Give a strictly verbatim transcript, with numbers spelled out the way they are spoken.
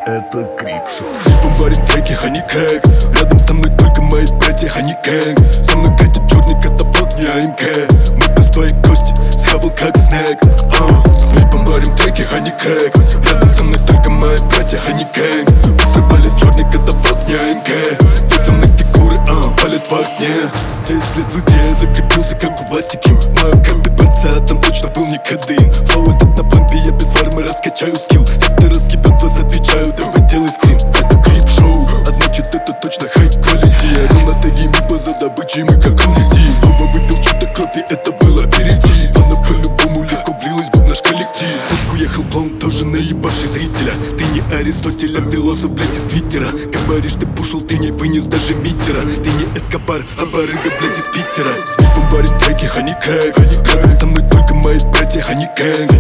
это Крипшоу. Слишком варим треки, а не кэг. Рядом со мной только мои братья, а не гэнг. Со мной катит черный катафалк, не АМК. Мы без твоей кости, схавал как снэк. uh. С мипом варим треки, а не кэг. Рядом со мной только мои братья, а не гэнг. Устроили черный катафалк, не АМК. Темные фигуры, uh, палят в окне. Здесь след людей, я закрепился как у пластики. Мою каждый бенца, там точно был не кадын. Флоу этот на помпе, я без фармы раскачаю скилл. Это разъебет вас, отвечаю, давай делай скрин. Это Крипшоу, а значит это точно хай квалити. Я рыл на теге мипа за добычей, мы как улети. Снова выпил что-то кровь, и это было впереди. Она по-любому легко влилась бы в наш коллектив. Фотку ехал клоун, тоже наебавший зрителя. Ты не Аристотель, а философ, блядь, из Твиттера. Говоришь, ты пушил, ты не вынес даже митера. Ты не Эскобар, а барыга, блядь, из Питера. С мипом варим треки, а не кэг. Со мной только мои братья, а не гэнг.